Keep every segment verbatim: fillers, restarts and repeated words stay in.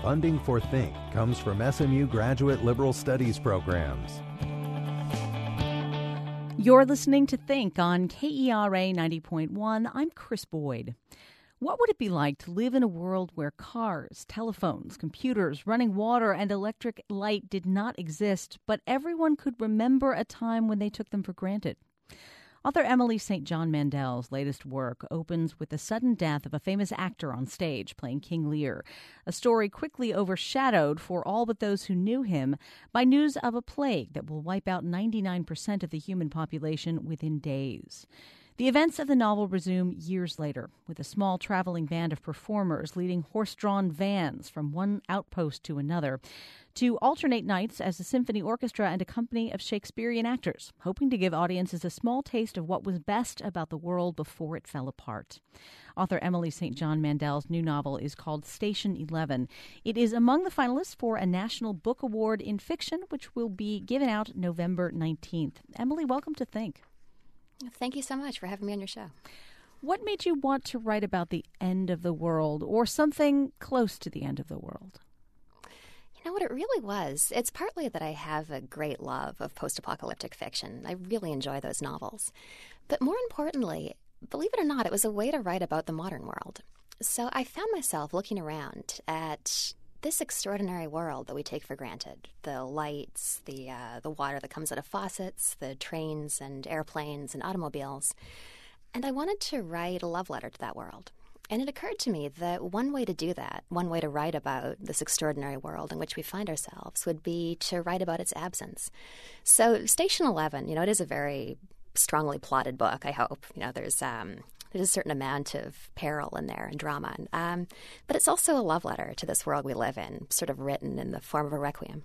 Funding for Think comes from S M U Graduate Liberal Studies programs. You're listening to Think on K E R A ninety point one. I'm Chris Boyd. What would it be like to live in a world where cars, telephones, computers, running water, and electric light did not exist, but everyone could remember a time when they took them for granted? Author Emily Saint John Mandel's latest work opens with the sudden death of a famous actor on stage playing King Lear, a story quickly overshadowed for all but those who knew him by news of a plague that will wipe out ninety-nine percent of the human population within days. The events of the novel resume years later, with a small traveling band of performers leading horse-drawn vans from one outpost to another, to alternate nights as a symphony orchestra and a company of Shakespearean actors, hoping to give audiences a small taste of what was best about the world before it fell apart. Author Emily Saint John Mandel's new novel is called Station Eleven. It is among the finalists for a National Book Award in Fiction, which will be given out November nineteenth. Emily, welcome to Think. Thank you so much for having me on your show. What made you want to write about the end of the world or something close to the end of the world? You know what it really was? It's partly that I have a great love of post-apocalyptic fiction. I really enjoy those novels. But more importantly, believe it or not, it was a way to write about the modern world. So I found myself looking around at this extraordinary world that we take for granted. The lights, the uh, the water that comes out of faucets, the trains and airplanes and automobiles. And I wanted to write a love letter to that world. And it occurred to me that one way to do that, one way to write about this extraordinary world in which we find ourselves, would be to write about its absence. So Station Eleven, you know, it is a very strongly plotted book, I hope. You know, there's um, there's a certain amount of peril in there and drama. Um, but it's also a love letter to this world we live in, sort of written in the form of a requiem.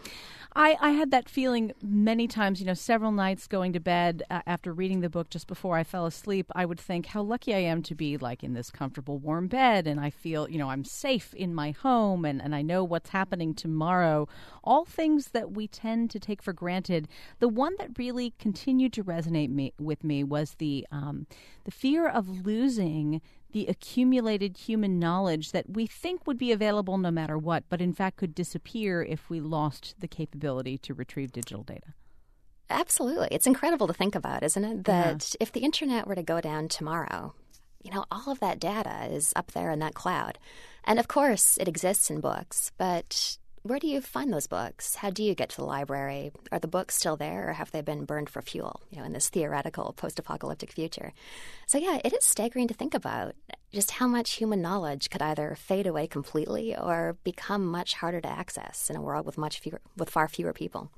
I, I had that feeling many times, you know, several nights going to bed uh, after reading the book just before I fell asleep. I would think how lucky I am to be like in this comfortable, warm bed. And I feel, you know, I'm safe in my home and, and I know what's happening tomorrow. All things that we tend to take for granted. The one that really continued to resonate me, with me was the um, the fear of losing the accumulated human knowledge that we think would be available no matter what, but in fact could disappear if we lost the capability to retrieve digital data. Absolutely. It's incredible to think about, isn't it? That yeah. If the internet were to go down tomorrow, you know, all of that data is up there in that cloud. And of course, it exists in books, but where do you find those books? How do you get to the library? Are the books still there, or have they been burned for fuel, you know, in this theoretical post-apocalyptic future? So, yeah, it is staggering to think about just how much human knowledge could either fade away completely or become much harder to access in a world with much fewer, with far fewer people.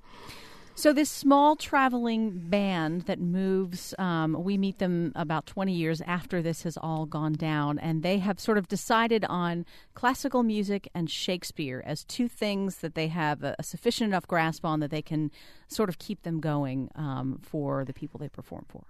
So this small traveling band that moves, um, we meet them about twenty years after this has all gone down, and they have sort of decided on classical music and Shakespeare as two things that they have a, a sufficient enough grasp on that they can sort of keep them going um, for the people they perform for.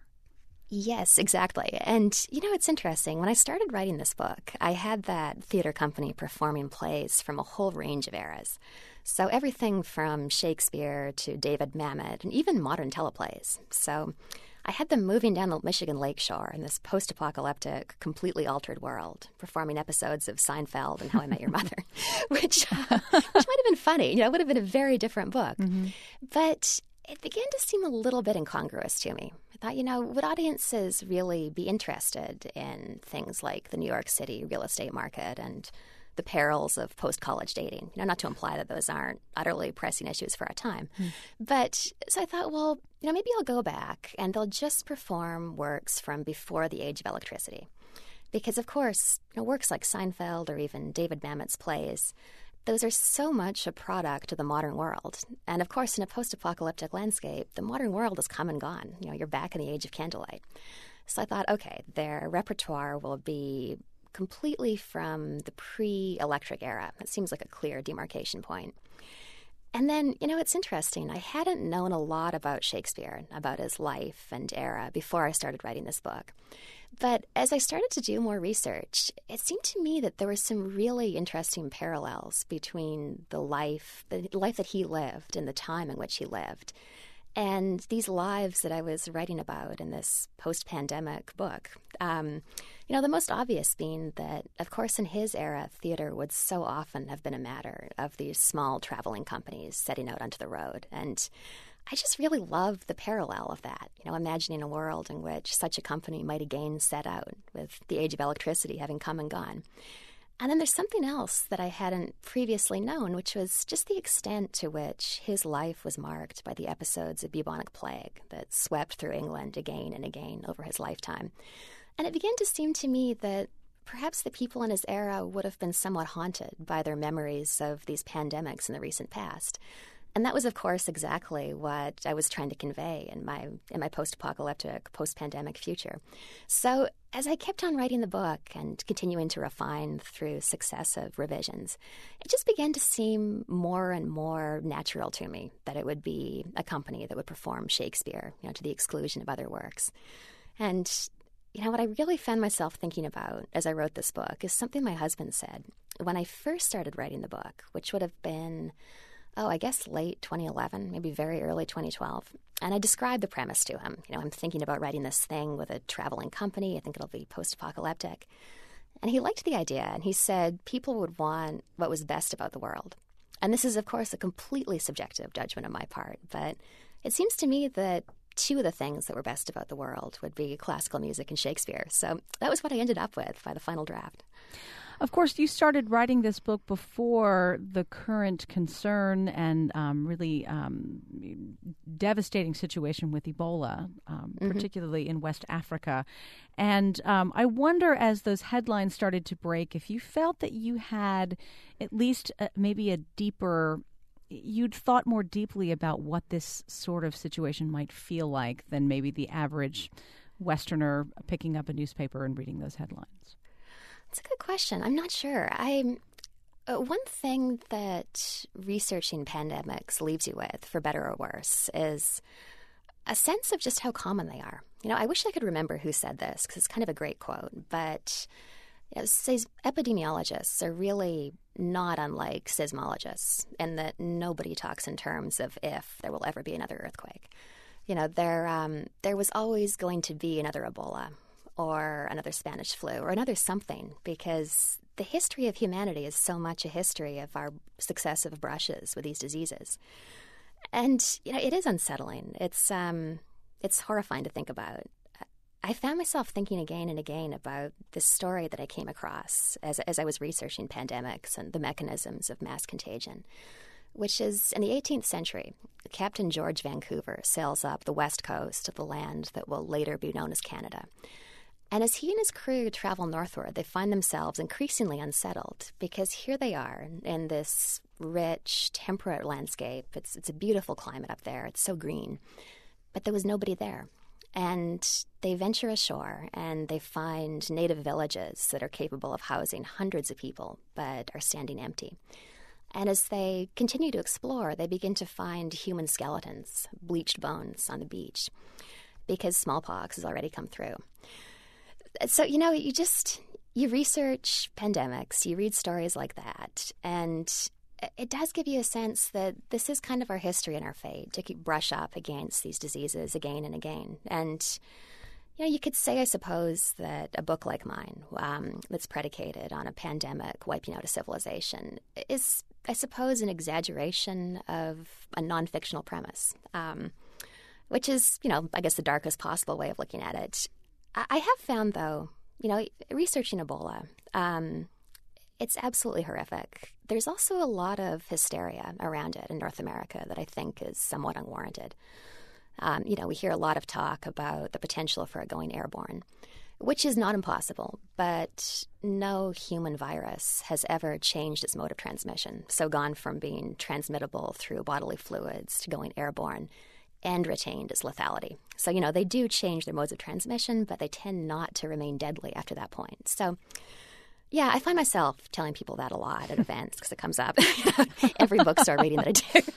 Yes, exactly. And, you know, it's interesting. When I started writing this book, I had that theater company performing plays from a whole range of eras. So everything from Shakespeare to David Mamet and even modern teleplays. So I had them moving down the Michigan lakeshore in this post-apocalyptic, completely altered world, performing episodes of Seinfeld and How I Met Your Mother, which, uh, which might have been funny. You know, it would have been a very different book. Mm-hmm. But it began to seem a little bit incongruous to me. I thought, you know, would audiences really be interested in things like the New York City real estate market and the perils of post-college dating? You know, not to imply that those aren't utterly pressing issues for our time. Mm. But so I thought, well, you know, maybe I'll go back and they'll just perform works from before the age of electricity. Because, of course, you know, works like Seinfeld or even David Mamet's plays, those are so much a product of the modern world. And, of course, in a post-apocalyptic landscape, the modern world is come and gone. You know, you're back in the age of candlelight. So I thought, okay, their repertoire will be completely from the pre-electric era. It seems like a clear demarcation point. And then, you know, it's interesting. I hadn't known a lot about Shakespeare, about his life and era before I started writing this book. But as I started to do more research, it seemed to me that there were some really interesting parallels between the life, the life that he lived and the time in which he lived, And these lives that I was writing about in this post-pandemic book, um, you know, the most obvious being that, of course, in his era, theater would so often have been a matter of these small traveling companies setting out onto the road. And I just really love the parallel of that, you know, imagining a world in which such a company might again set out with the age of electricity having come and gone. And then there's something else that I hadn't previously known, which was just the extent to which his life was marked by the episodes of bubonic plague that swept through England again and again over his lifetime. And it began to seem to me that perhaps the people in his era would have been somewhat haunted by their memories of these pandemics in the recent past. And that was, of course, exactly what I was trying to convey in my in my post-apocalyptic, post-pandemic future. So as I kept on writing the book and continuing to refine through successive revisions, it just began to seem more and more natural to me that it would be a company that would perform Shakespeare, you know, to the exclusion of other works. And, you know, what I really found myself thinking about as I wrote this book is something my husband said when I first started writing the book, which would have been... oh, I guess late twenty eleven, maybe very early twenty twelve. And I described the premise to him. You know, I'm thinking about writing this thing with a traveling company. I think it'll be post-apocalyptic. And he liked the idea, and he said people would want what was best about the world. And this is, of course, a completely subjective judgment on my part, but it seems to me that two of the things that were best about the world would be classical music and Shakespeare. So that was what I ended up with by the final draft. Of course, you started writing this book before the current concern and um, really um, devastating situation with Ebola, um, mm-hmm. particularly in West Africa. And um, I wonder, as those headlines started to break, if you felt that you had at least a, maybe a deeper, you'd thought more deeply about what this sort of situation might feel like than maybe the average Westerner picking up a newspaper and reading those headlines. That's a good question. I'm not sure. I uh, one thing that researching pandemics leaves you with, for better or worse, is a sense of just how common they are. You know, I wish I could remember who said this because it's kind of a great quote, but you know, says epidemiologists are really not unlike seismologists in that nobody talks in terms of if there will ever be another earthquake. You know, there um, there was always going to be another Ebola, or another Spanish flu, or another something, because the history of humanity is so much a history of our successive brushes with these diseases. And, you know, it is unsettling. It's um, it's horrifying to think about. I found myself thinking again and again about this story that I came across as, as I was researching pandemics and the mechanisms of mass contagion, which is in the eighteenth century, Captain George Vancouver sails up the west coast of the land that will later be known as Canada. And as he and his crew travel northward, they find themselves increasingly unsettled because here they are in this rich, temperate landscape. It's it's a beautiful climate up there. It's so green. But there was nobody there. And they venture ashore and they find native villages that are capable of housing hundreds of people but are standing empty. And as they continue to explore, they begin to find human skeletons, bleached bones on the beach because smallpox has already come through. So, you know, you just, you research pandemics, you read stories like that, and it does give you a sense that this is kind of our history and our fate, to keep brush up against these diseases again and again. And, you know, you could say, I suppose, that a book like mine, um, that's predicated on a pandemic wiping out a civilization, is, I suppose, an exaggeration of a non-fictional premise, um, which is, you know, I guess the darkest possible way of looking at it. I have found, though, you know, researching Ebola, um, it's absolutely horrific. There's also a lot of hysteria around it in North America that I think is somewhat unwarranted. Um, you know, we hear a lot of talk about the potential for it going airborne, which is not impossible, but no human virus has ever changed its mode of transmission, so gone from being transmittable through bodily fluids to going airborne and retained its lethality. So, you know, they do change their modes of transmission, but they tend not to remain deadly after that point. So, yeah, I find myself telling people that a lot at events because it comes up. Every bookstore reading that I do.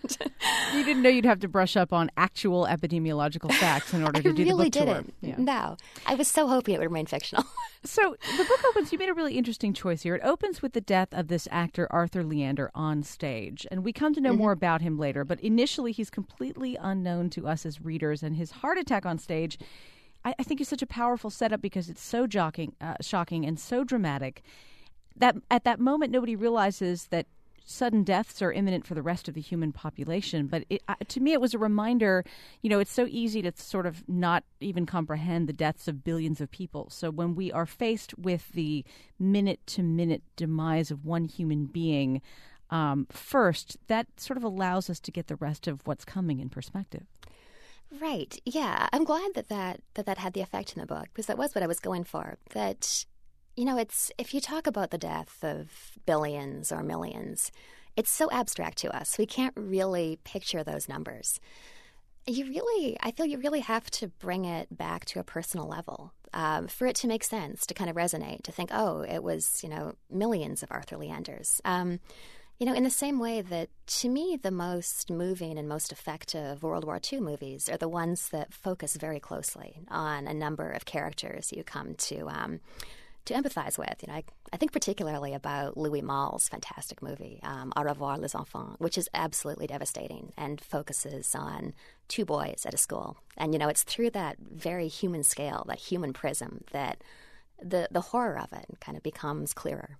You didn't know you'd have to brush up on actual epidemiological facts in order to I do really the book didn't. tour. Yeah. No. I was so hoping it would remain fictional. So the book opens, you made a really interesting choice here. It opens with the death of this actor, Arthur Leander, on stage. And we come to know mm-hmm. more about him later. But initially, he's completely unknown to us as readers. And his heart attack on stage, I, I think, is such a powerful setup because it's so shocking, uh, shocking and so dramatic that at that moment, nobody realizes that sudden deaths are imminent for the rest of the human population. But it, uh, to me, it was a reminder, you know, it's so easy to sort of not even comprehend the deaths of billions of people. So when we are faced with the minute-to-minute demise of one human being um, first, that sort of allows us to get the rest of what's coming in perspective. Right. Yeah. I'm glad that that, that that had the effect in the book, because that was what I was going for. That, you know, it's if you talk about the death of billions or millions, it's so abstract to us. We can't really picture those numbers. You really, I feel you really have to bring it back to a personal level um, for it to make sense, to kind of resonate, to think, oh, it was, you know, millions of Arthur Leanders. Um, you know, in the same way that, to me, the most moving and most effective World War Two movies are the ones that focus very closely on a number of characters you come to um, to empathize with. You know, I, I think particularly about Louis Malle's fantastic movie, um, Au revoir les enfants, which is absolutely devastating and focuses on two boys at a school. And, you know, it's through that very human scale, that human prism, that the, the horror of it kind of becomes clearer.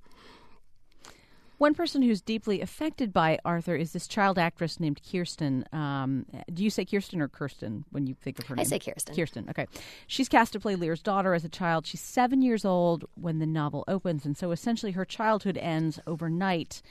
One person who's deeply affected by Arthur is this child actress named Kirsten. Um, do you say Kirsten or Kirsten when you think of her name? I say Kirsten. Kirsten, okay. She's cast to play Lear's daughter as a child. She's seven years old when the novel opens, and so essentially her childhood ends overnight.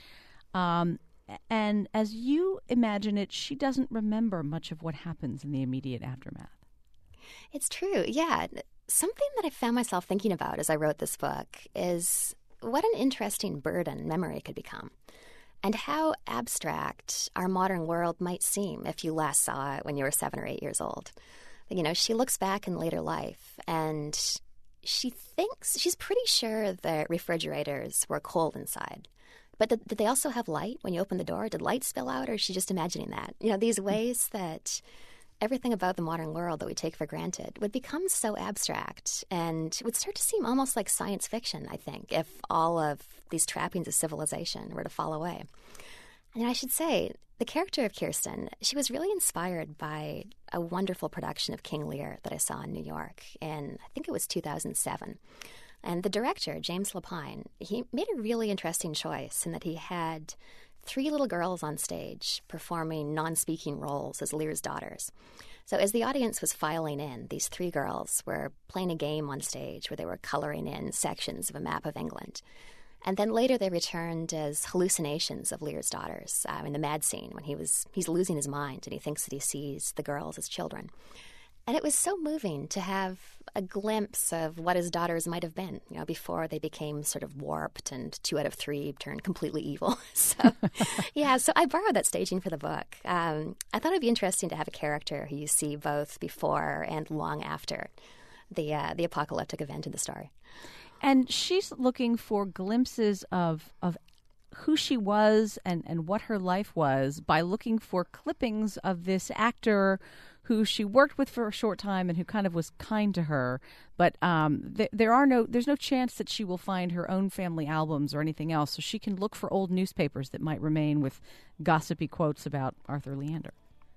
Um, and as you imagine it, she doesn't remember much of what happens in the immediate aftermath. It's true, yeah. Something that I found myself thinking about as I wrote this book is what an interesting burden memory could become, and how abstract our modern world might seem if you last saw it when you were seven or eight years old. You know, she looks back in later life, and she thinks, she's pretty sure that refrigerators were cold inside. But did, did they also have light when you opened the door? Did light spill out, or is she just imagining that? You know, these ways that everything about the modern world that we take for granted would become so abstract and would start to seem almost like science fiction, I think, if all of these trappings of civilization were to fall away. And I should say, the character of Kirsten, she was really inspired by a wonderful production of King Lear that I saw in New York in, I think it was two thousand seven. And the director, James Lapine, he made a really interesting choice in that he had three little girls on stage performing non-speaking roles as Lear's daughters. So as the audience was filing in, these three girls were playing a game on stage where they were coloring in sections of a map of England. And then later they returned as hallucinations of Lear's daughters uh, in the mad scene when he was he's losing his mind and he thinks that he sees the girls as children. And it was so moving to have a glimpse of what his daughters might have been, you know, before they became sort of warped and two out of three turned completely evil. So, yeah, so I borrowed that staging for the book. Um, I thought it'd be interesting to have a character who you see both before and long after the uh, the apocalyptic event in the story. And she's looking for glimpses of of who she was and, and what her life was by looking for clippings of this actor who she worked with for a short time and who kind of was kind to her. But um, th- there are no, there's no chance that she will find her own family albums or anything else. So she can look for old newspapers that might remain with gossipy quotes about Arthur Leander.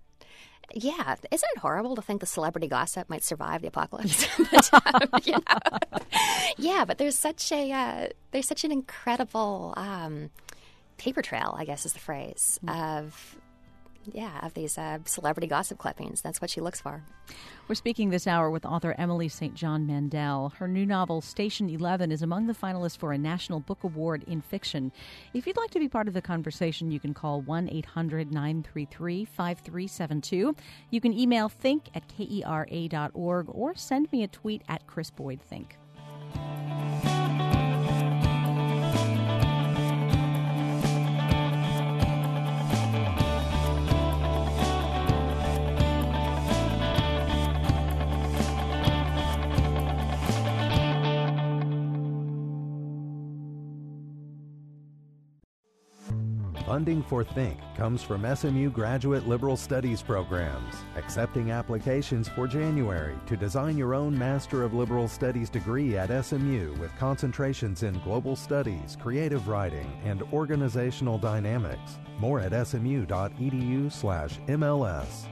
Yeah, isn't it horrible to think the celebrity gossip might survive the apocalypse? but, um, you know, yeah, but there's such a uh, there's such an incredible um, paper trail, I guess is the phrase, of yeah of these uh, celebrity gossip clippings. That's what she looks for. We're speaking this hour with author Emily Saint John Mandel. Her new novel, Station Eleven, is among the finalists for a National Book Award in fiction. If you'd like to be part of the conversation, you can call one eight hundred nine three three five three seven two. You can email think at kera dot org or send me a tweet at Chris Boyd Think. Funding for Think comes from S M U Graduate Liberal Studies programs, accepting applications for January to design your own Master of Liberal Studies degree at S M U with concentrations in global studies, creative writing, and organizational dynamics. More at smu.edu slash MLS.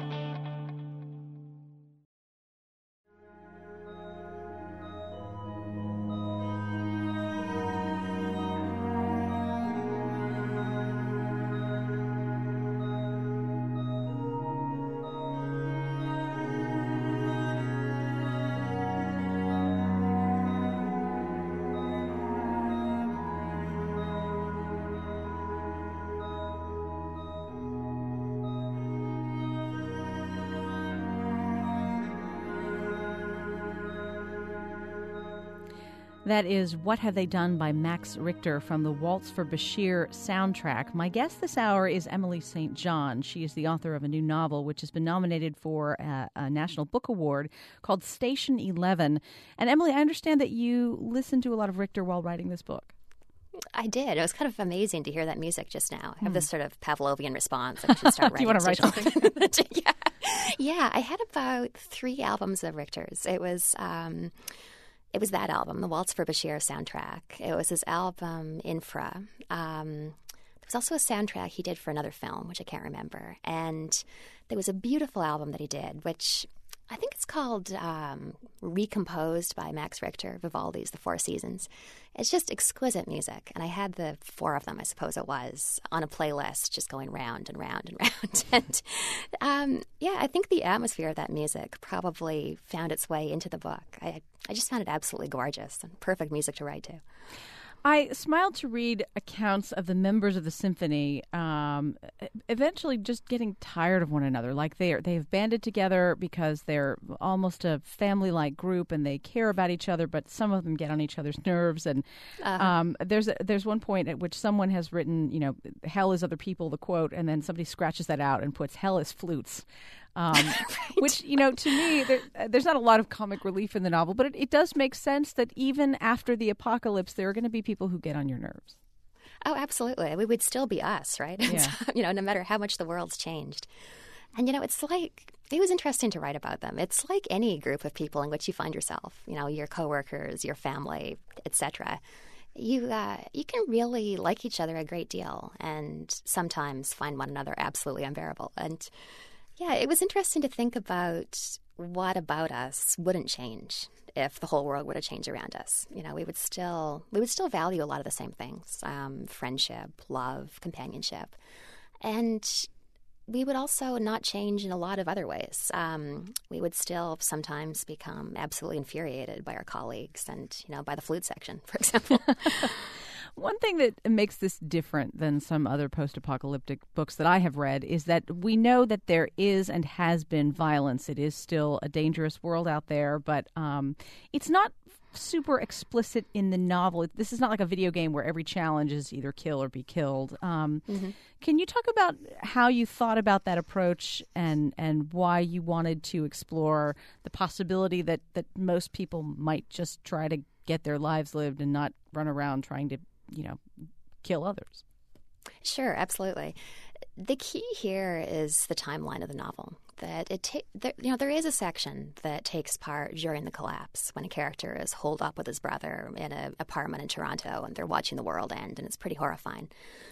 That is What Have They Done by Max Richter from the Waltz for Bashir soundtrack. My guest this hour is Emily Saint John. She is the author of a new novel which has been nominated for a, a National Book Award called Station eleven. And Emily, I understand that you listened to a lot of Richter while writing this book. I did. It was kind of amazing to hear that music just now. I have this sort of Pavlovian response. I should start Do you want to write something? yeah. yeah, I had about three albums of Richter's. It was... Um, It was that album, the Waltz for Bashir soundtrack. It was his album, Infra. Um, there was also a soundtrack he did for another film, which I can't remember. And there was a beautiful album that he did, which I think it's called um, Recomposed by Max Richter, Vivaldi's The Four Seasons. It's just exquisite music. And I had the four of them, I suppose it was, on a playlist just going round and round and round. and um, yeah, I think the atmosphere of that music probably found its way into the book. I, I just found it absolutely gorgeous and perfect music to write to. I smiled to read accounts of the members of the symphony um, eventually just getting tired of one another. Like they are, they have banded together because they're almost a family-like group and they care about each other, but some of them get on each other's nerves. And uh-huh. um, there's a, there's one point at which someone has written, you know, hell is other people, the quote, and then somebody scratches that out and puts hell is flutes. Um, right. Which, you know, to me, there, there's not a lot of comic relief in the novel, but it, it does make sense that even after the apocalypse, there are going to be people who get on your nerves. Oh, absolutely. We would still be us, right? Yeah. you know, no matter how much the world's changed. And, you know, it's like, it was interesting to write about them. It's like any group of people in which you find yourself, you know, your coworkers, your family, et cetera. You, uh, you can really like each other a great deal and sometimes find one another absolutely unbearable. And yeah, it was interesting to think about what about us wouldn't change if the whole world would have changed around us. You know, we would still we would still value a lot of the same things: um, friendship, love, companionship, and we would also not change in a lot of other ways. Um, we would still sometimes become absolutely infuriated by our colleagues, and you know, by the flute section, for example. One thing that makes this different than some other post-apocalyptic books that I have read is that we know that there is and has been violence. It is still a dangerous world out there, but um, it's not super explicit in the novel. This is not like a video game where every challenge is either kill or be killed. Um, mm-hmm. Can you talk about how you thought about that approach and, and why you wanted to explore the possibility that, that most people might just try to get their lives lived and not run around trying to, you know, kill others? Sure, absolutely. The key here is the timeline of the novel. That it, ta- there, you know, there is a section that takes part during the collapse when a character is holed up with his brother in an apartment in Toronto, and they're watching the world end, and it's pretty horrifying.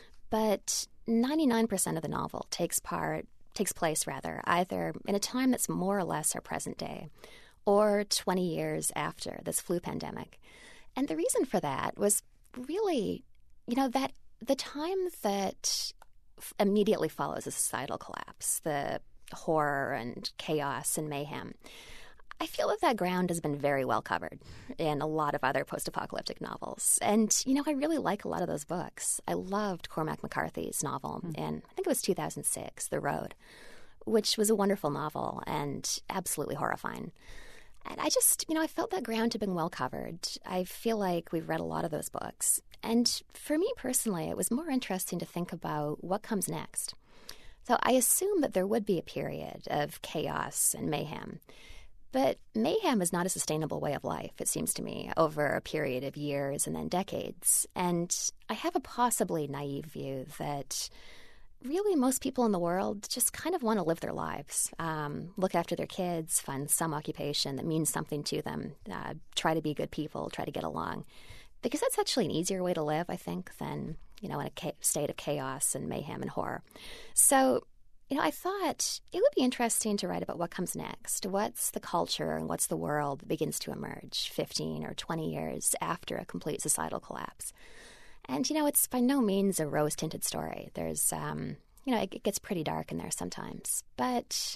But ninety-nine percent of the novel takes part takes place rather either in a time that's more or less our present day, or twenty years after this flu pandemic. And the reason for that was really, you know, that the time that f- immediately follows a societal collapse, the horror and chaos and mayhem. I feel that that ground has been very well covered in a lot of other post-apocalyptic novels. And, you know, I really like a lot of those books. I loved Cormac McCarthy's novel mm. in, I think it was two thousand six, The Road, which was a wonderful novel and absolutely horrifying. And I just, you know, I felt that ground had been well covered. I feel like we've read a lot of those books. And for me personally, it was more interesting to think about what comes next. So I assumed that there would be a period of chaos and mayhem. But mayhem is not a sustainable way of life, it seems to me, over a period of years and then decades. And I have a possibly naive view that really most people in the world just kind of want to live their lives, um, look after their kids, find some occupation that means something to them, uh, try to be good people, try to get along. Because that's actually an easier way to live, I think, than, you know, in a ca- state of chaos and mayhem and horror. So, you know, I thought it would be interesting to write about what comes next. What's the culture and what's the world that begins to emerge fifteen or twenty years after a complete societal collapse? And, you know, it's by no means a rose-tinted story. There's, um, you know, it, it gets pretty dark in there sometimes. But,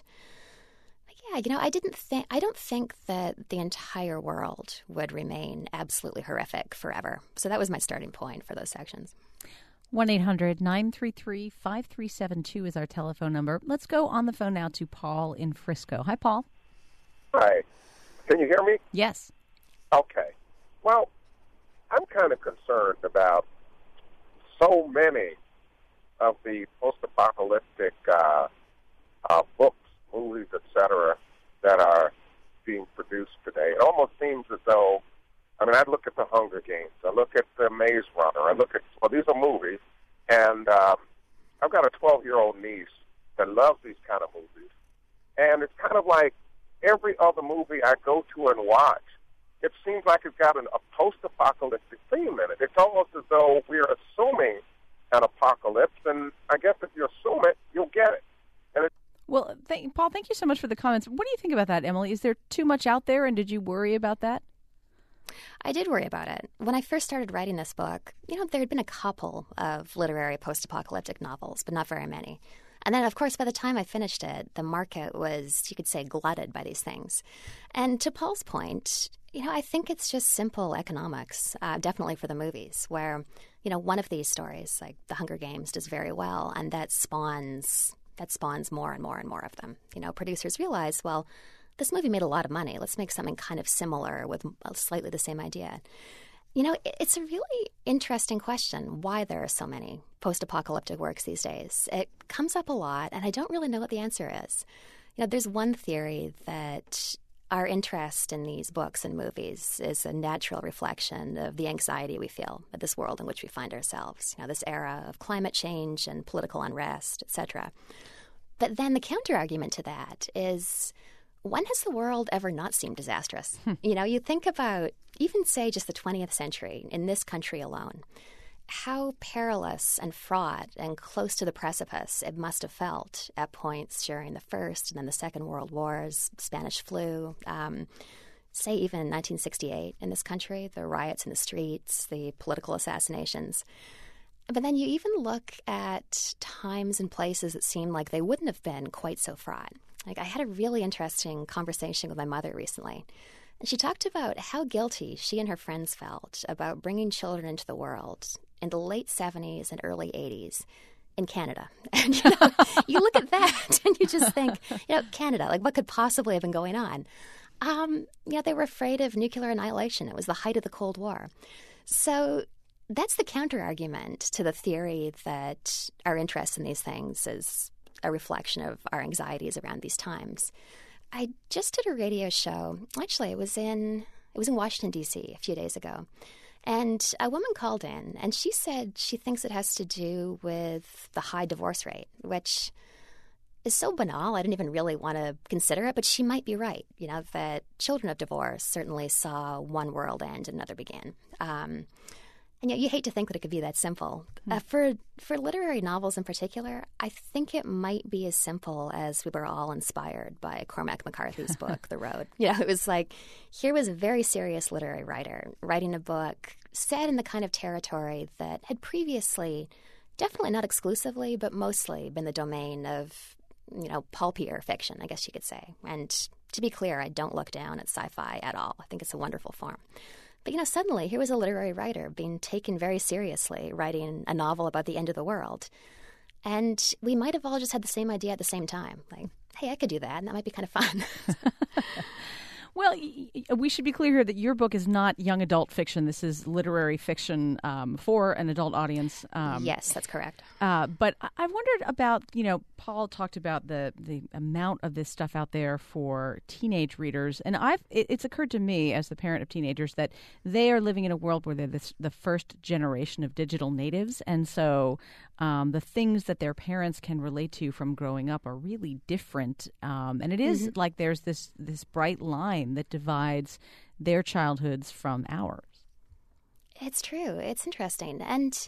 yeah, you know, I didn't think, I don't think that the entire world would remain absolutely horrific forever. So that was my starting point for those sections. one eight hundred nine three three five three seven two is our telephone number. Let's go on the phone now to Paul in Frisco. Hi, Paul. Hi. Can you hear me? Yes. Okay. Well, I'm kind of concerned about so many of the post-apocalyptic uh, uh, books, movies, et cetera, that are being produced today. It almost seems as though, I mean, I look at the Hunger Games, I look at the Maze Runner, I look at, well, these are movies, and um, I've got a twelve-year-old niece that loves these kind of movies. And it's kind of like every other movie I go to and watch, it seems like it's got an, a post-apocalyptic theme in it. It's almost as though we're assuming an apocalypse, and I guess if you assume it, you'll get it. And it's Well, th- Paul, thank you so much for the comments. What do you think about that, Emily? Is there too much out there, and did you worry about that? I did worry about it. When I first started writing this book, you know, there had been a couple of literary post-apocalyptic novels, but not very many. And then, of course, by the time I finished it, the market was, you could say, glutted by these things. And to Paul's point, you know, I think it's just simple economics, uh, definitely for the movies, where, you know, one of these stories, like The Hunger Games, does very well, and that spawns that spawns more and more and more of them. You know, producers realize, well, this movie made a lot of money. Let's make something kind of similar with slightly the same idea. You know, it's a really interesting question why there are so many post-apocalyptic works these days. It comes up a lot, and I don't really know what the answer is. You know, there's one theory that our interest in these books and movies is a natural reflection of the anxiety we feel at this world in which we find ourselves. You know, this era of climate change and political unrest, et cetera. But then the counter-argument to that is, when has the world ever not seemed disastrous? Hmm. You know, you think about even, say, just the twentieth century in this country alone, how perilous and fraught and close to the precipice it must have felt at points during the First and then the Second World Wars, Spanish flu, um, say even in nineteen sixty-eight in this country, the riots in the streets, the political assassinations. But then you even look at times and places that seem like they wouldn't have been quite so fraught. Like, I had a really interesting conversation with my mother recently, and she talked about how guilty she and her friends felt about bringing children into the world in the late seventies and early eighties in Canada. And, you know, you look at that and you just think, you know, Canada, like, what could possibly have been going on? Um, you know, they were afraid of nuclear annihilation. It was the height of the Cold War. So that's the counter-argument to the theory that our interest in these things is a reflection of our anxieties around these times. I just did a radio show. Actually, it was in it was in Washington, D C a few days ago. And a woman called in, and she said she thinks it has to do with the high divorce rate, which is so banal, I didn't even really want to consider it, but she might be right, you know, that children of divorce certainly saw one world end and another begin. Um, and yet you hate to think that it could be that simple. Mm. Uh, for for literary novels in particular, I think it might be as simple as we were all inspired by Cormac McCarthy's book, The Road. You know, it was like, here was a very serious literary writer writing a book set in the kind of territory that had previously, definitely not exclusively, but mostly been the domain of, you know, pulpier fiction, I guess you could say. And to be clear, I don't look down at sci-fi at all. I think it's a wonderful form. But, you know, suddenly here was a literary writer being taken very seriously, writing a novel about the end of the world. And we might have all just had the same idea at the same time. Like, hey, I could do that, and that might be kind of fun. Well, y- y- we should be clear here that your book is not young adult fiction. This is literary fiction um, for an adult audience. Um, yes, that's correct. Uh, but I-, I wondered about, you know, Paul talked about the, the amount of this stuff out there for teenage readers. And I've it, it's occurred to me as the parent of teenagers that they are living in a world where they're this, the first generation of digital natives. And so um, the things that their parents can relate to from growing up are really different. Um, and it is mm-hmm. like there's this, this bright line that divides their childhoods from ours. It's true. It's interesting. And,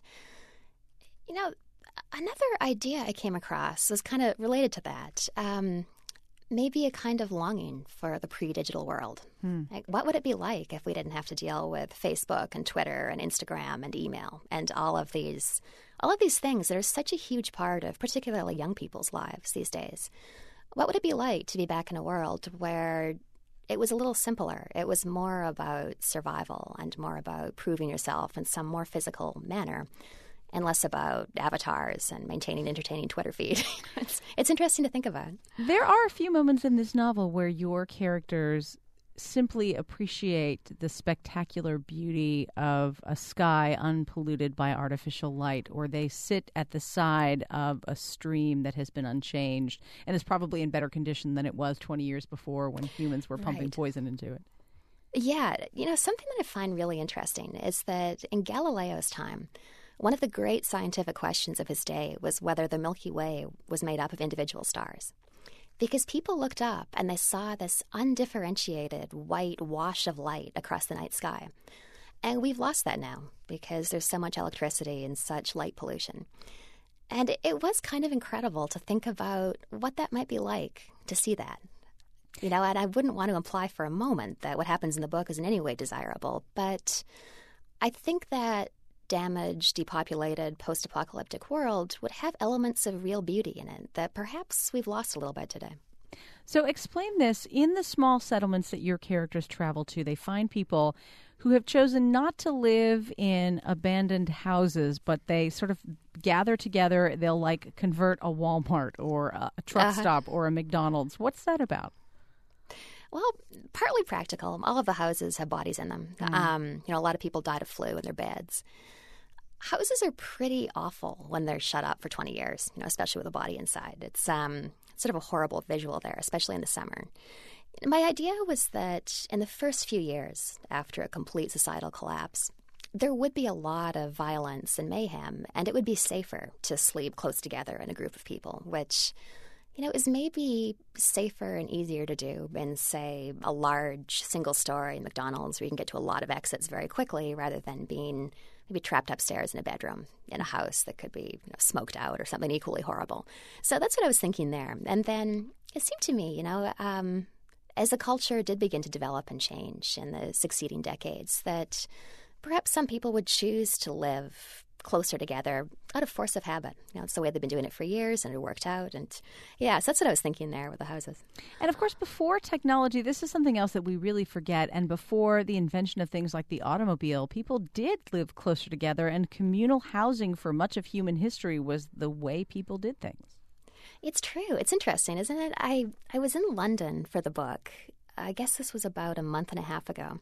you know, another idea I came across was kind of related to that. Um, maybe a kind of longing for the pre-digital world. Hmm. Like, what would it be like if we didn't have to deal with Facebook and Twitter and Instagram and email and all of these, all of these things that are such a huge part of particularly young people's lives these days? What would it be like to be back in a world where it was a little simpler? It was more about survival and more about proving yourself in some more physical manner, and less about avatars and maintaining an entertaining Twitter feed. it's, it's interesting to think about. There are a few moments in this novel where your characters simply appreciate the spectacular beauty of a sky unpolluted by artificial light, or they sit at the side of a stream that has been unchanged and is probably in better condition than it was twenty years before when humans were pumping right. poison into it. Yeah. You know, something that I find really interesting is that in Galileo's time, one of the great scientific questions of his day was whether the Milky Way was made up of individual stars. Because people looked up and they saw this undifferentiated white wash of light across the night sky. And we've lost that now because there's so much electricity and such light pollution. And it was kind of incredible to think about what that might be like to see that. You know, and I wouldn't want to imply for a moment that what happens in the book is in any way desirable, but I think that damaged, depopulated, post-apocalyptic world would have elements of real beauty in it that perhaps we've lost a little bit today. So explain this. In the small settlements that your characters travel to, they find people who have chosen not to live in abandoned houses, but they sort of gather together. They'll like convert a Walmart or a truck uh-huh. stop or a McDonald's. What's that about? Well, partly practical. All of the houses have bodies in them. Mm. Um, you know, a lot of people died of flu in their beds. Houses are pretty awful when they're shut up for twenty years, you know, especially with a body inside. It's um, sort of a horrible visual there, especially in the summer. My idea was that in the first few years after a complete societal collapse, there would be a lot of violence and mayhem, and it would be safer to sleep close together in a group of people, which, you know, is maybe safer and easier to do in, say, a large single-story McDonald's where you can get to a lot of exits very quickly rather than being maybe trapped upstairs in a bedroom in a house that could be, you know, smoked out or something equally horrible. So that's what I was thinking there. And then it seemed to me, you know, um, as the culture did begin to develop and change in the succeeding decades, that perhaps some people would choose to live closer together out of force of habit. You know, it's the way they've been doing it for years, and it worked out. And yeah, so that's what I was thinking there with the houses. And of course, before technology, this is something else that we really forget. And before the invention of things like the automobile, people did live closer together, and communal housing for much of human history was the way people did things. It's true. It's interesting, isn't it? I, I was in London for the book. I guess this was about a month and a half ago.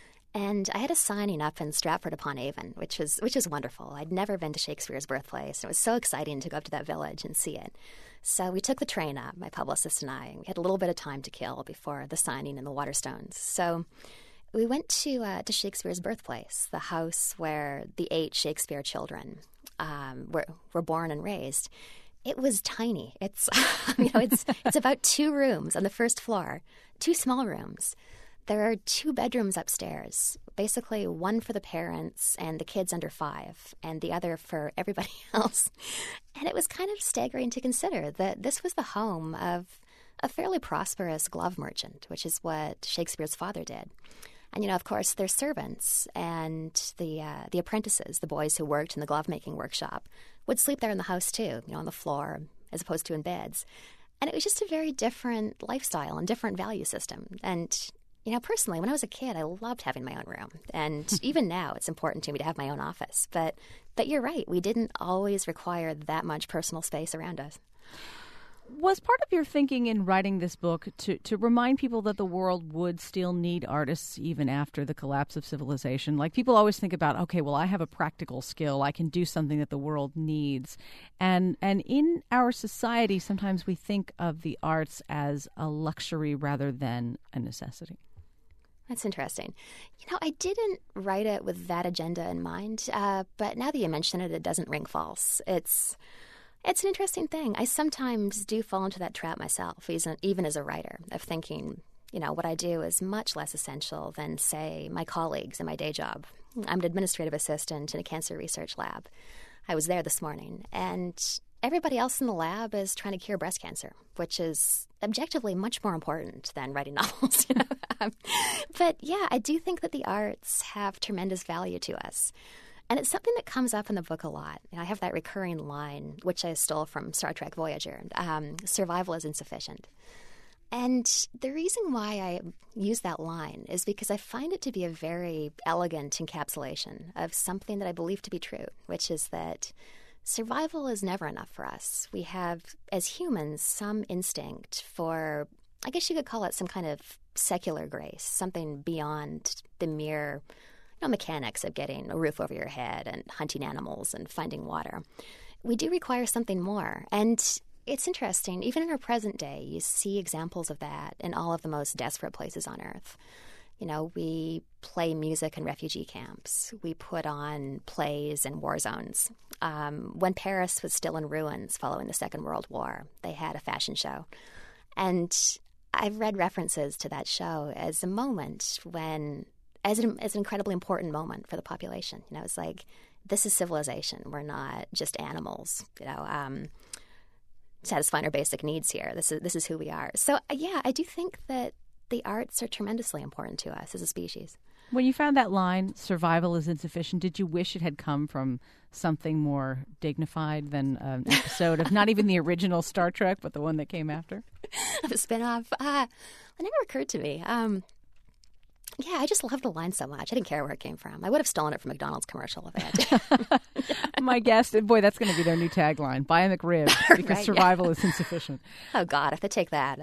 And I had a signing up in Stratford-upon-Avon, which was which was wonderful. I'd never been to Shakespeare's birthplace. It was so exciting to go up to that village and see it. So we took the train up, my publicist and I, and we had a little bit of time to kill before the signing in the Waterstones. So we went to uh, to Shakespeare's birthplace, the house where the eight Shakespeare children um, were were born and raised. It was tiny. It's you know it's it's about two rooms on the first floor, two small rooms. There are two bedrooms upstairs, basically one for the parents and the kids under five, and the other for everybody else. And it was kind of staggering to consider that this was the home of a fairly prosperous glove merchant, which is what Shakespeare's father did. And, you know, of course, their servants and the uh, the apprentices, the boys who worked in the glove-making workshop, would sleep there in the house too, you know, on the floor as opposed to in beds. And it was just a very different lifestyle and different value system. And you know, personally, when I was a kid, I loved having my own room. And even now, it's important to me to have my own office. But but you're right. We didn't always require that much personal space around us. Was part of your thinking in writing this book to, to remind people that the world would still need artists even after the collapse of civilization? Like, people always think about, okay, well, I have a practical skill. I can do something that the world needs. And and in our society, sometimes we think of the arts as a luxury rather than a necessity. That's interesting. You know, I didn't write it with that agenda in mind, uh, but now that you mention it, it doesn't ring false. It's... It's an interesting thing. I sometimes do fall into that trap myself, even as a writer, of thinking, you know, what I do is much less essential than, say, my colleagues in my day job. I'm an administrative assistant in a cancer research lab. I was there this morning, and everybody else in the lab is trying to cure breast cancer, which is objectively much more important than writing novels. You know? um, but, yeah, I do think that the arts have tremendous value to us. And it's something that comes up in the book a lot. I have that recurring line, which I stole from Star Trek Voyager, um, survival is insufficient. And the reason why I use that line is because I find it to be a very elegant encapsulation of something that I believe to be true, which is that survival is never enough for us. We have, as humans, some instinct for, I guess you could call it some kind of secular grace, something beyond the mere No mechanics of getting a roof over your head and hunting animals and finding water. We do require something more. And it's interesting, even in our present day, you see examples of that in all of the most desperate places on earth. You know, we play music in refugee camps. We put on plays in war zones. Um, when Paris was still in ruins following the Second World War, they had a fashion show. And I've read references to that show as a moment when... As an, as an incredibly important moment for the population. You know, it's like, this is civilization. We're not just animals, you know, um, satisfying our basic needs here. This is this is who we are. So, yeah, I do think that the arts are tremendously important to us as a species. When you found that line, survival is insufficient, did you wish it had come from something more dignified than an episode of not even the original Star Trek, but the one that came after? The spinoff? Uh, it never occurred to me. Um Yeah, I just loved the line so much. I didn't care where it came from. I would have stolen it from McDonald's commercial if I had to. My guest, boy, that's going to be their new tagline. Buy a McRib because right, survival yeah. is insufficient. Oh, God, if they take that.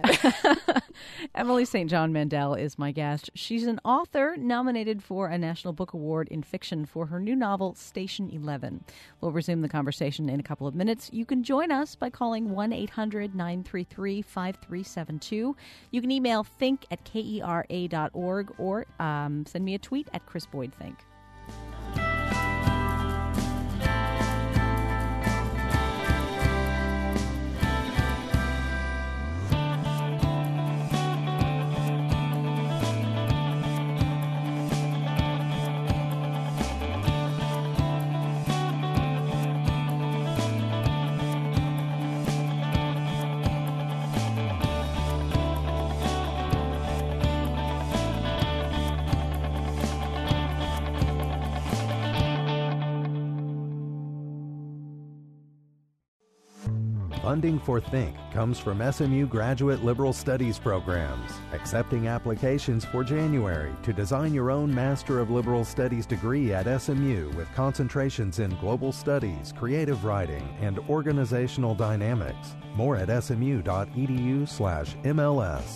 Emily Saint John Mandel is my guest. She's an author nominated for a National Book Award in fiction for her new novel, Station Eleven. We'll resume the conversation in a couple of minutes. You can join us by calling one eight hundred nine three three five three seven two. You can email think at kera dot org or um, send me a tweet at Chris Boyd Think. Funding for Think comes from S M U Graduate Liberal Studies programs, accepting applications for January to design your own Master of Liberal Studies degree at S M U with concentrations in global studies, creative writing, and organizational dynamics. More at smu.edu slash MLS.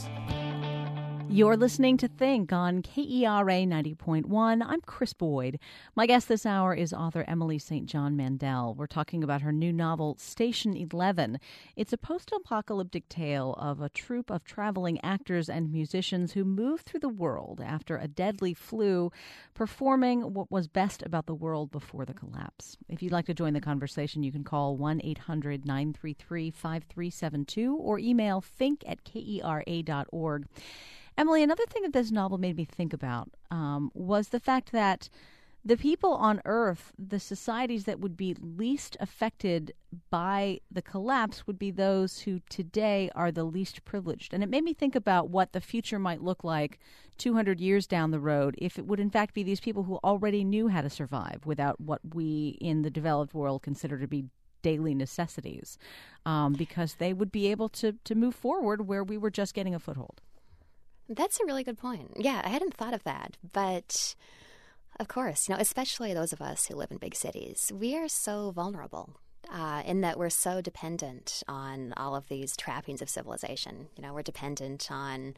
You're listening to Think on K E R A ninety point one. I'm Chris Boyd. My guest this hour is author Emily Saint John Mandel. We're talking about her new novel, Station Eleven. It's a post-apocalyptic tale of a troupe of traveling actors and musicians who move through the world after a deadly flu, performing what was best about the world before the collapse. If you'd like to join the conversation, you can call one eight hundred nine three three five three seven two or email think at kera dot org. Emily, another thing that this novel made me think about um, was the fact that the people on Earth, the societies that would be least affected by the collapse would be those who today are the least privileged. And it made me think about what the future might look like two hundred years down the road if it would in fact be these people who already knew how to survive without what we in the developed world consider to be daily necessities, um, because they would be able to, to move forward where we were just getting a foothold. That's a really good point. Yeah, I hadn't thought of that. But, of course, you know, especially those of us who live in big cities, we are so vulnerable. uh, in that we're so dependent on all of these trappings of civilization. You know, we're dependent on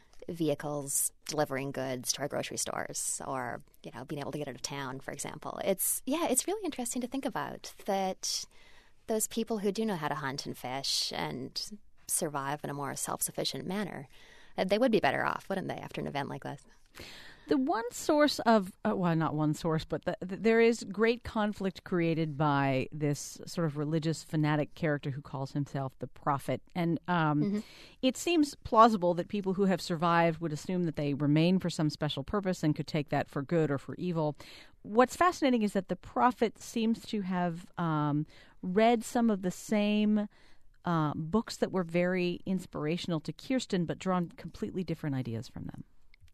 vehicles delivering goods to our grocery stores, or, you know, being able to get out of town, for example. It's, yeah, it's really interesting to think about that those people who do know how to hunt and fish and survive in a more self-sufficient manner, they would be better off, wouldn't they, after an event like this? The one source of, uh, well, not one source, but the, the, there is great conflict created by this sort of religious fanatic character who calls himself the prophet. And um, mm-hmm. it seems plausible that people who have survived would assume that they remain for some special purpose and could take that for good or for evil. What's fascinating is that the prophet seems to have um, read some of the same uh, books that were very inspirational to Kirsten, but drawn completely different ideas from them.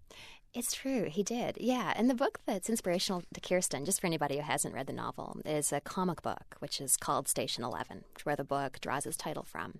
It's true. He did. Yeah. And the book that's inspirational to Kirsten, just for anybody who hasn't read the novel, is a comic book, which is called Station Eleven, where the book draws its title from.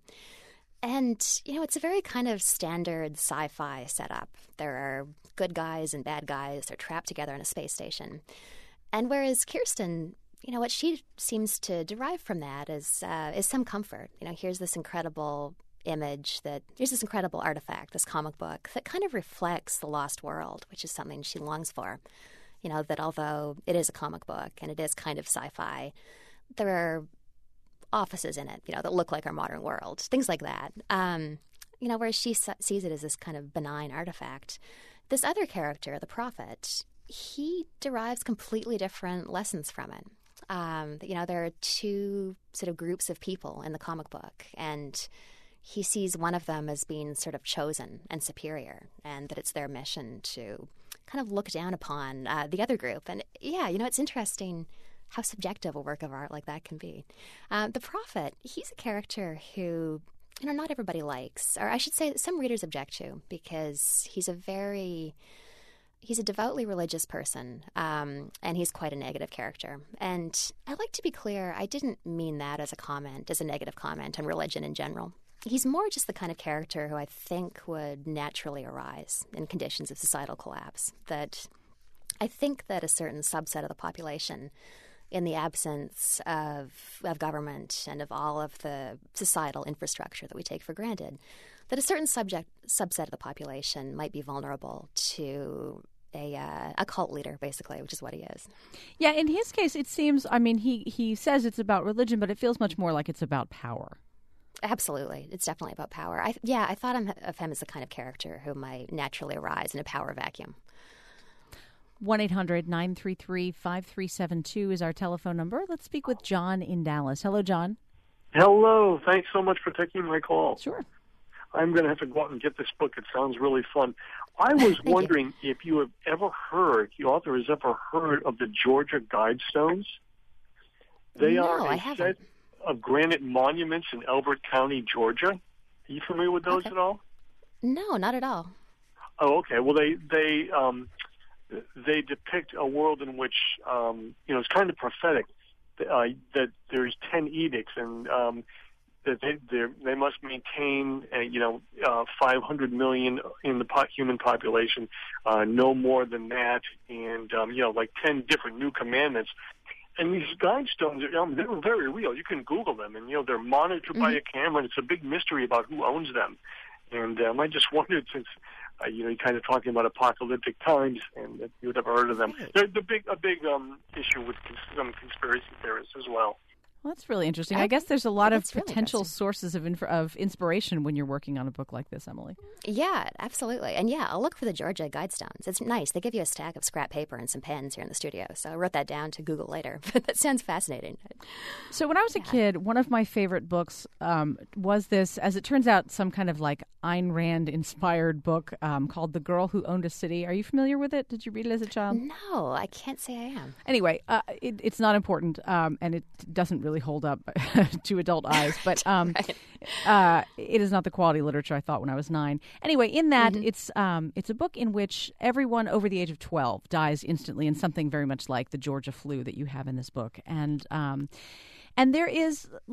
And, you know, it's a very kind of standard sci-fi setup. There are good guys and bad guys. They're trapped together in a space station. And whereas Kirsten, you know, what she seems to derive from that is uh, is some comfort. You know, here's this incredible image that here's this incredible artifact, this comic book that kind of reflects the lost world, which is something she longs for. You know, that although it is a comic book and it is kind of sci-fi, there are offices in it, you know, that look like our modern world, things like that. Um, you know, whereas she sees it as this kind of benign artifact. This other character, the prophet, he derives completely different lessons from it. Um, you know, there are two sort of groups of people in the comic book, and he sees one of them as being sort of chosen and superior, and that it's their mission to kind of look down upon uh, the other group. And yeah, you know, it's interesting how subjective a work of art like that can be. Uh, the prophet, he's a character who, you know, not everybody likes, or I should say some readers object to, because he's a very... He's a devoutly religious person, um, and he's quite a negative character. And I like to be clear, I didn't mean that as a comment, as a negative comment on religion in general. He's more just the kind of character who I think would naturally arise in conditions of societal collapse. That I think that a certain subset of the population, in the absence of, of government and of all of the societal infrastructure that we take for granted, that a certain subject subset of the population might be vulnerable to a uh, a cult leader, basically, which is what he is. Yeah, in his case, it seems, I mean, he, he says it's about religion, but it feels much more like it's about power. Absolutely. It's definitely about power. I, yeah, I thought of him as the kind of character who might naturally arise in a power vacuum. one eight hundred nine three three five three seven two is our telephone number. Let's speak with John in Dallas. Hello, John. Hello. Thanks so much for taking my call. Sure. I'm going to have to go out and get this book. It sounds really fun. I was wondering you. if you have ever heard, the author has ever heard of the Georgia Guidestones. They no, are I a haven't. set of granite monuments in Elbert County, Georgia. Are you familiar with those okay. at all? No, not at all. Oh, okay. Well, they they um, they depict a world in which um, you know it's kind of prophetic uh, that there's ten edicts and um, that they they must maintain uh, you know uh, five hundred million in the po- human population, uh, no more than that, and um, you know like ten different new commandments. And these guidestones, um, they're very real. You can Google them, and you know they're monitored mm-hmm. by a camera, and it's a big mystery about who owns them. And um, I just wondered, since uh, you know you're kind of talking about apocalyptic times, and that you'd ever heard of them. They're the big a big um, issue with some conspiracy theorists as well. Well, that's really interesting. I guess there's a lot of really potential sources of inf- of inspiration when you're working on a book like this, Emily. Yeah, absolutely. And yeah, I'll look for the Georgia Guidestones. It's nice. They give you a stack of scrap paper and some pens here in the studio. So I wrote that down to Google later. But that sounds fascinating. So when I was a yeah. kid, one of my favorite books um, was this, as it turns out, some kind of like Ayn Rand-inspired book um, called The Girl Who Owned a City. Are you familiar with it? Did you read it as a child? No, I can't say I am. Anyway, uh, it, it's not important, um, and it doesn't really hold up to adult eyes, but um, right. uh, it is not the quality literature I thought when I was nine. Anyway, in that, mm-hmm. it's um, it's a book in which everyone over the age of twelve dies instantly in something very much like the Georgia flu that you have in this book. And um, and there is, like,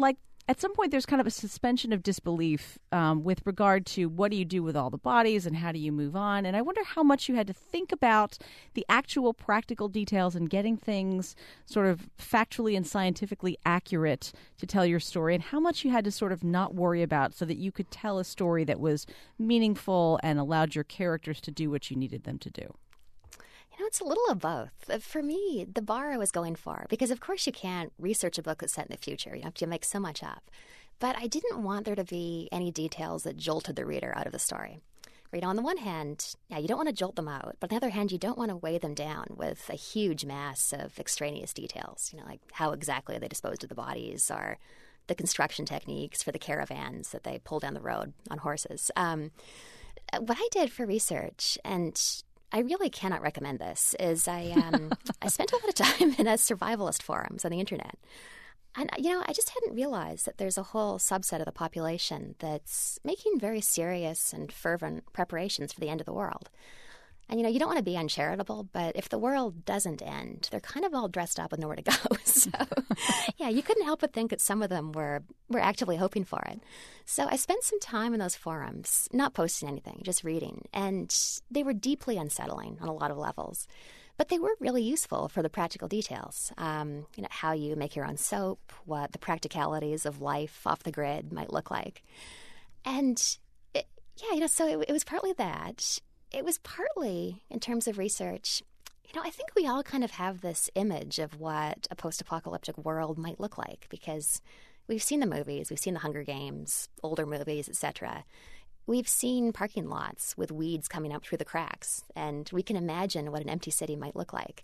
at some point there's kind of a suspension of disbelief um, with regard to what do you do with all the bodies and how do you move on. And I wonder how much you had to think about the actual practical details and getting things sort of factually and scientifically accurate to tell your story, and how much you had to sort of not worry about so that you could tell a story that was meaningful and allowed your characters to do what you needed them to do. You know, it's a little of both. For me, the bar I was going for, because of course you can't research a book that's set in the future. You have to make so much up. But I didn't want there to be any details that jolted the reader out of the story. You know, on the one hand, yeah, you don't want to jolt them out. But on the other hand, you don't want to weigh them down with a huge mass of extraneous details. You know, like how exactly they disposed of the bodies, or the construction techniques for the caravans that they pull down the road on horses. Um, what I did for research, and I really cannot recommend this, is I um, I spent a lot of time in a survivalist forums on the internet. And, you know, I just hadn't realized that there's a whole subset of the population that's making very serious and fervent preparations for the end of the world. And, you know, you don't want to be uncharitable, but if the world doesn't end, they're kind of all dressed up with nowhere to go. So, yeah, you couldn't help but think that some of them were, were actively hoping for it. So I spent some time in those forums, not posting anything, just reading. And they were deeply unsettling on a lot of levels. But they were really useful for the practical details, um, you know, how you make your own soap, what the practicalities of life off the grid might look like. And, it, yeah, you know, so it, it was partly that. It was partly, in terms of research, you know, I think we all kind of have this image of what a post-apocalyptic world might look like, because we've seen the movies, we've seen the Hunger Games, older movies, et cetera. We've seen parking lots with weeds coming up through the cracks, and we can imagine what an empty city might look like.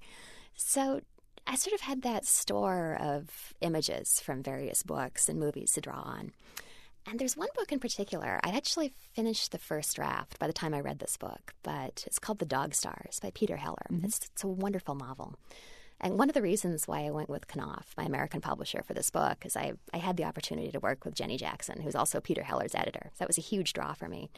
So I sort of had that store of images from various books and movies to draw on. And there's one book in particular. I'd actually finished the first draft by the time I read this book, but it's called The Dog Stars by Peter Heller. Mm-hmm. It's, it's a wonderful novel. And one of the reasons why I went with Knopf, my American publisher, for this book is I, I had the opportunity to work with Jenny Jackson, who's also Peter Heller's editor. So that was a huge draw for me.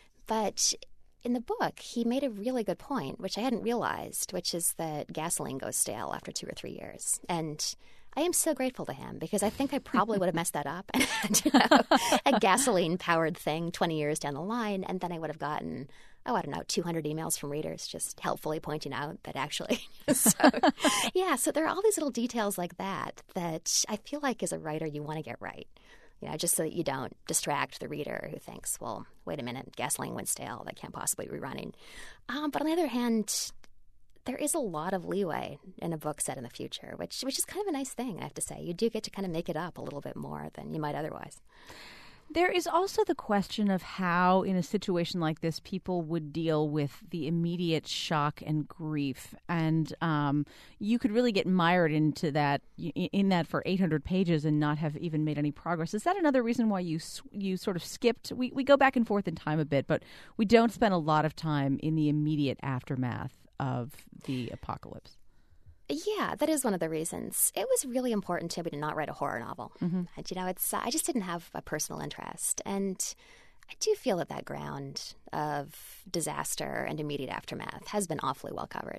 But in the book, he made a really good point, which I hadn't realized, which is that gasoline goes stale after two or three years. And I am so grateful to him, because I think I probably would have messed that up and had, you know, a gasoline-powered thing twenty years down the line, and then I would have gotten, oh, I don't know, two hundred emails from readers just helpfully pointing out that actually. so, yeah, so there are all these little details like that that I feel like as a writer you want to get right, you know, just so that you don't distract the reader who thinks, well, wait a minute, gasoline went stale, that can't possibly be running. Um, but on the other hand, there is a lot of leeway in a book set in the future, which which is kind of a nice thing, I have to say. You do get to kind of make it up a little bit more than you might otherwise. There is also the question of how, in a situation like this, people would deal with the immediate shock and grief. And um, you could really get mired into that, in that for eight hundred pages and not have even made any progress. Is that another reason why you you sort of skipped? We, we go back and forth in time a bit, but we don't spend a lot of time in the immediate aftermath of the apocalypse. Yeah, that is one of the reasons. It was really important to me to not write a horror novel. Mm-hmm. And, you know, it's I just didn't have a personal interest. And I do feel that that ground of disaster and immediate aftermath has been awfully well covered.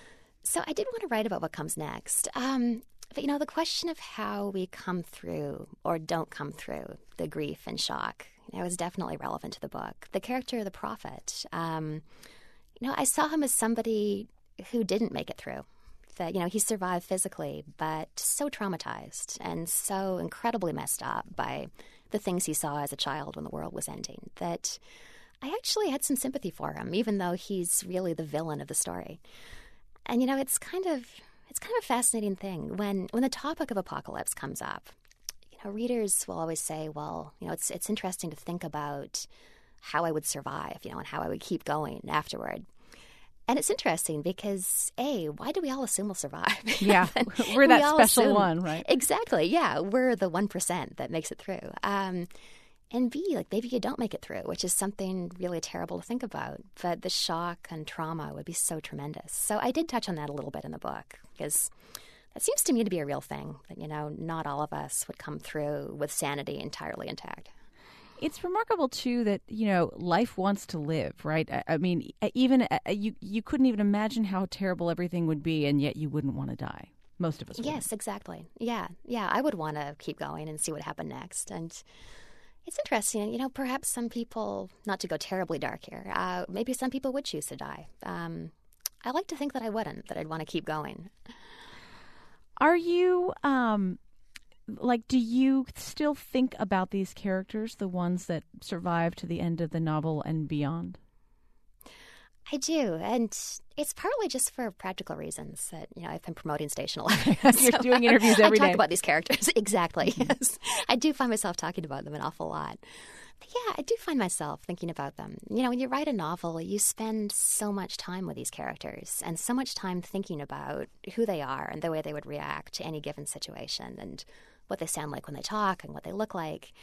So I did want to write about what comes next. Um, but, you know, the question of how we come through or don't come through the grief and shock, you know, is definitely relevant to the book. The character of the prophet, um, you know, I saw him as somebody who didn't make it through. That, you know, he survived physically, but so traumatized and so incredibly messed up by the things he saw as a child when the world was ending that I actually had some sympathy for him, even though he's really the villain of the story. And, you know, it's kind of it's kind of a fascinating thing. When when the topic of apocalypse comes up, you know, readers will always say, well, you know, it's it's interesting to think about how I would survive, you know, and how I would keep going afterward. And it's interesting because, A, why do we all assume we'll survive? Yeah, we're that we special assume, one, right? Exactly, yeah. We're the one percent that makes it through. Um, and B, like maybe you don't make it through, which is something really terrible to think about. But the shock and trauma would be so tremendous. So I did touch on that a little bit in the book because that seems to me to be a real thing, that, you know, not all of us would come through with sanity entirely intact. It's remarkable, too, that, you know, life wants to live, right? I, I mean, even uh, you you couldn't even imagine how terrible everything would be, and yet you wouldn't want to die. Most of us would. Yes, exactly. Yeah, yeah. I would want to keep going and see what happened next. And it's interesting, you know, perhaps some people, not to go terribly dark here, uh, maybe some people would choose to die. Um, I like to think that I wouldn't, that I'd want to keep going. Are you, um, like, do you still think about these characters, the ones that survive to the end of the novel and beyond? I do, and it's partly just for practical reasons that, you know, I've been promoting Station eleven. You're so doing interviews every I day. talk about these characters. Exactly, yes. I do find myself talking about them an awful lot. But yeah, I do find myself thinking about them. You know, when you write a novel, you spend so much time with these characters and so much time thinking about who they are and the way they would react to any given situation and what they sound like when they talk and what they look like.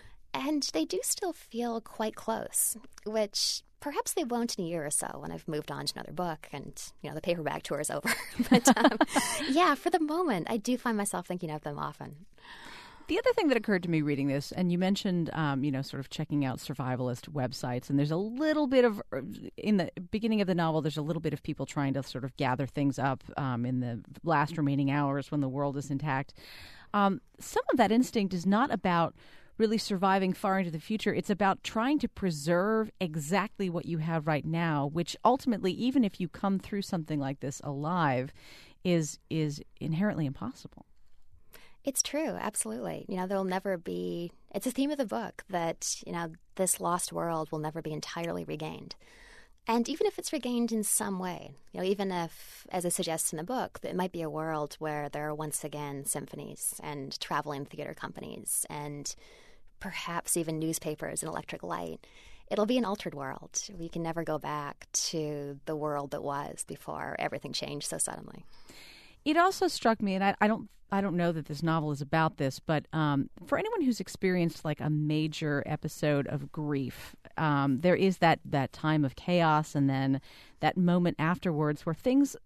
And they do still feel quite close, which perhaps they won't in a year or so when I've moved on to another book and, you know, the paperback tour is over. But um, yeah, for the moment, I do find myself thinking of them often. The other thing that occurred to me reading this, and you mentioned, um, you know, sort of checking out survivalist websites, and there's a little bit of, in the beginning of the novel, there's a little bit of people trying to sort of gather things up um, in the last remaining hours when the world is intact. Um, some of that instinct is not about really surviving far into the future. It's about trying to preserve exactly what you have right now, which ultimately, even if you come through something like this alive, is is inherently impossible. It's true, absolutely. You know, there'll never be, it's a theme of the book that, you know, this lost world will never be entirely regained. And even if it's regained in some way, you know, even if, as I suggest in the book, that it might be a world where there are once again symphonies and traveling theater companies and perhaps even newspapers and electric light, it'll be an altered world. We can never go back to the world that was before everything changed so suddenly. It also struck me, and I, I don't I don't know that this novel is about this, but um, for anyone who's experienced like a major episode of grief, um, there is that, that time of chaos and then that moment afterwards where things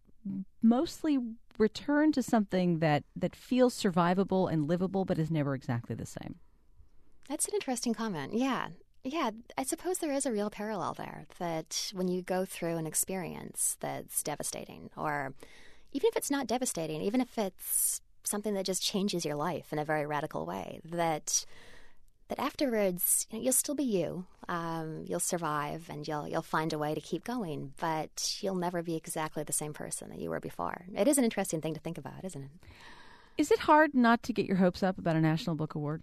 mostly return to something that, that feels survivable and livable but is never exactly the same. That's an interesting comment. Yeah. Yeah, I suppose there is a real parallel there, that when you go through an experience that's devastating, or even if it's not devastating, even if it's something that just changes your life in a very radical way, that that afterwards, you know, you'll still be you. Um, you'll survive and you'll you'll find a way to keep going, but you'll never be exactly the same person that you were before. It is an interesting thing to think about, isn't it? Is it hard not to get your hopes up about a National Book Award?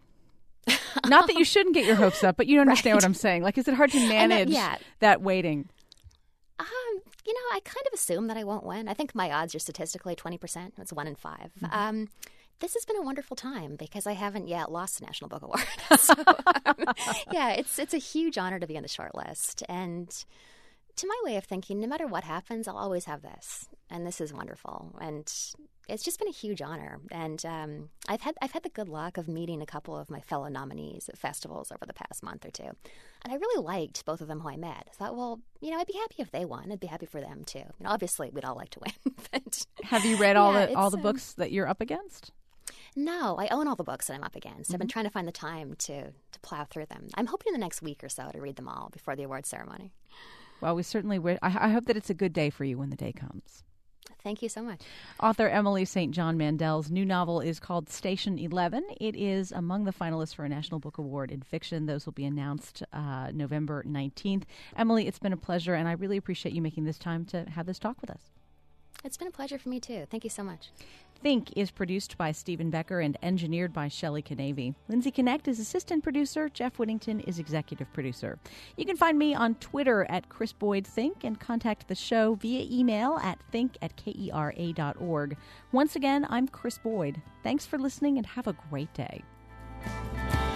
Not that you shouldn't get your hopes up, but you understand Right. what I'm saying. Like, is it hard to manage yeah. that waiting? Um, you know, I kind of assume that I won't win. I think my odds are statistically twenty percent. It's one in five. Mm-hmm. Um, this has been a wonderful time because I haven't yet lost the National Book Award. so, um, yeah, it's it's a huge honor to be on the short list. And to my way of thinking, no matter what happens, I'll always have this. And this is wonderful. And it's just been a huge honor. And um, I've had I've had the good luck of meeting a couple of my fellow nominees at festivals over the past month or two. And I really liked both of them who I met. I thought, well, you know, I'd be happy if they won. I'd be happy for them, too. You know, obviously, we'd all like to win. but, Have you read all yeah, the all the um, books that you're up against? No, I own all the books that I'm up against. Mm-hmm. I've been trying to find the time to, to plow through them. I'm hoping in the next week or so to read them all before the award ceremony. Well, we certainly wish. I, I hope that it's a good day for you when the day comes. Thank you so much. Author Emily Saint John Mandel's new novel is called Station eleven. It is among the finalists for a National Book Award in fiction. Those will be announced uh, November nineteenth. Emily, it's been a pleasure, and I really appreciate you making this time to have this talk with us. It's been a pleasure for me, too. Thank you so much. Think is produced by Stephen Becker and engineered by Shelley Canavy. Lindsay Connect is assistant producer. Jeff Whittington is executive producer. You can find me on Twitter at Chris Boyd Think and contact the show via email at think at kera dot org. Once again, I'm Chris Boyd. Thanks for listening and have a great day.